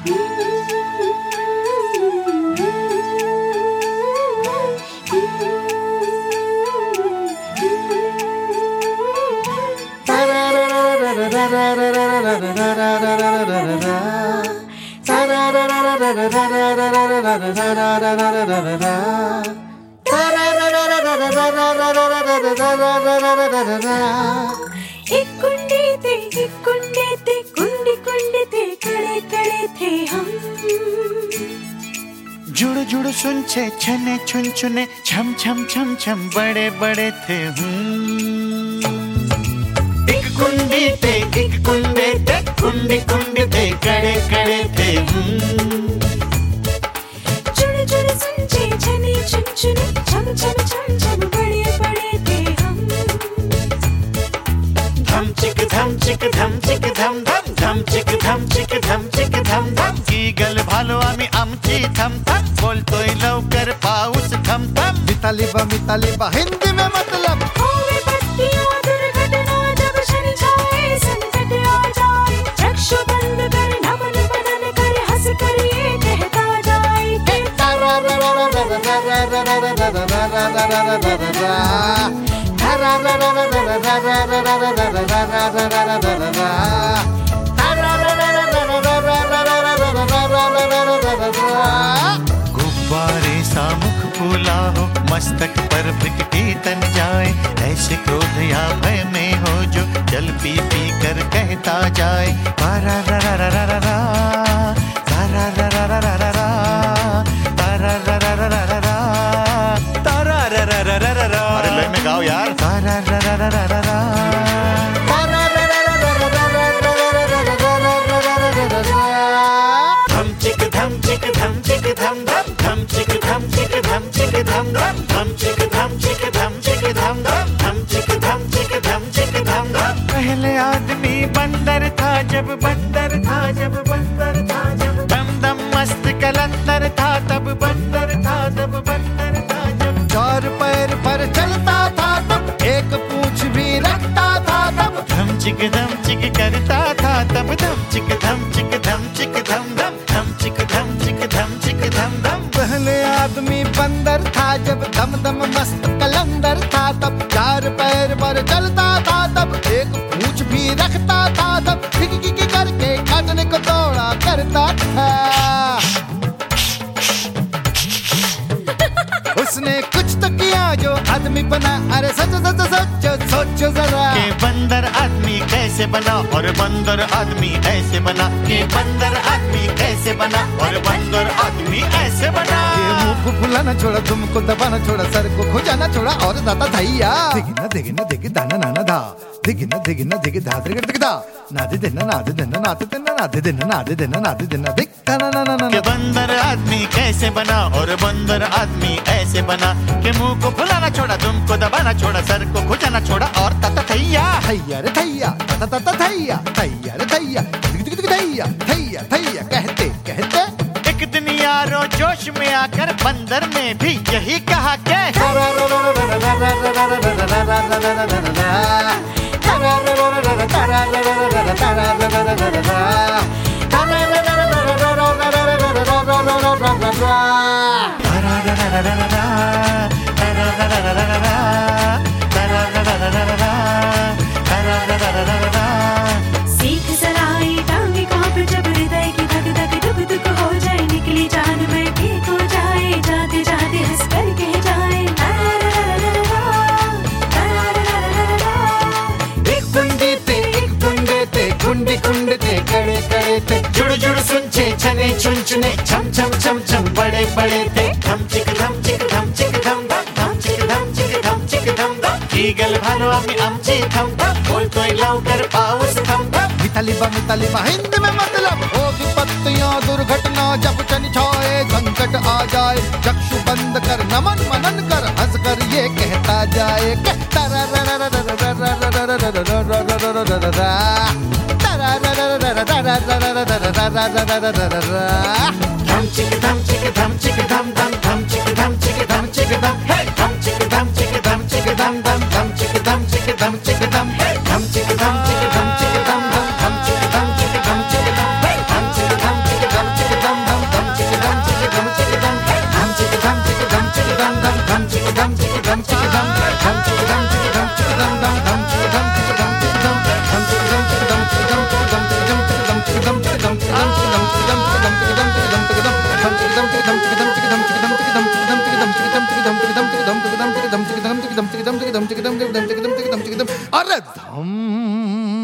एक कुंडे थे कुंडी थे कड़े थे हम। जुड़ जुड़ सुनछे छने छुन छुने छम छम छम छम बड़े थे हम। एक कुंडे थे कुंडी थे कड़े थे हम। जुड़ जुड़ सुनछे छने छुन छुने छम छम छम छम बड़े थे हम। धम चिक धम धम धम चिक धम धम की गल भालो आम्ही आमची थम थम बोलतोय लवकर पाऊस थम थम। मिताली बा हिंदी में मतलब होवे बत्तियां दुर्घटना जब शनि छाए संकट आ जाए। चक्षु बंद कर नमन बदन कर हंस कर ये कहता जाए कि गुब्बारे सा मुख फूला हो मस्तक पर बिकटी तन जाए। ऐसे क्रोध या भय में हो जो जल पी पी कर कहता जाए। तारा रा रा रा रा रा रा तारा रा रा रा रा रा रा तारा रा रा रा रा रा रा तारा रा रा रा रा रा रा। अरे लय में गाओ यार। तारा रा रा रा रा रा रा धम चिक धम धम धम चिक धम धम चिक धम धम चिक धम धम चिक धम धम। पहले आदमी बंदर था जब बंदर था दम दम मस्त कलंदर था तब बंदर था जब चार पैर पर चलता था तब एक पूंछ भी रखता था तब धम चिक करता था तब धम चिक धम धम चिक धम धम। पहले आदमी बंदर था जब दम दम मस्त कलंदर था तब चार पैर पर चलता था तब एक पूंछ भी रखता था तब किक करके काटने को दौड़ा करता था। उसने कुछ तो किया जो आदमी बना। अरे सोचो जरा के बंदर आदमी कैसे बना और बंदर आदमी ऐसे बना। के बंदर आदमी कैसे बना और बंदर आदमी ऐसे बना। ये मुंह को फुलाना छोड़ा तुमको दबाना छोड़ा सर को खुजाना छोड़ा और दाता धैया दिगी दाना नाना धा दिगी धा दिगी धा नादे देना दिक्का ना के बंदर आदमी कैसे बना और बंदर आदमी ऐसे बना। के मुंह को फुलाना छोड़ा तुमको दबाना छोड़ा सर को खुजाना छोड़ा और तता थैया रे थैया तता थैया रे थैया थैया कहते एक दिन यारो जोश में आकर बंदर ने भी यही कहा के सीख सराई टांगे कांप जब हृदय की धक धक दुख दुख हो जाए। निकली जान में ठीक हो जाए जाते जाते हंस कर कह जाए एक कुंडे थे कुंडी थे कड़े थे जुड़ जुड़ सुनछे छने छुन छुने छम छम छम छम बड़े थे। धम चिक धम धम चिक धम की गल भालो आम्ही आमची थम थम बोलतोय लवकर पाऊस थम थम। मिताली बा हिंदी में मतलब हो विपत्तियां दुर्घटना जब शनि छाए संकट आ जाए। चक्षु बंद कर नमन मनन कर हंस कर ये कहता जाए धम चिक धम चिक धम धम चिक धम चिक धम हे धम चिक धम धम चिक धम धम चिक धम हे धम चिक धम धम चिक धम चिक धम हे धम चिक धम चिक धम चिक धम चिक धम चिक धम चिक धम चिक धम चिक धम चिक धम चिक धम। अरे धम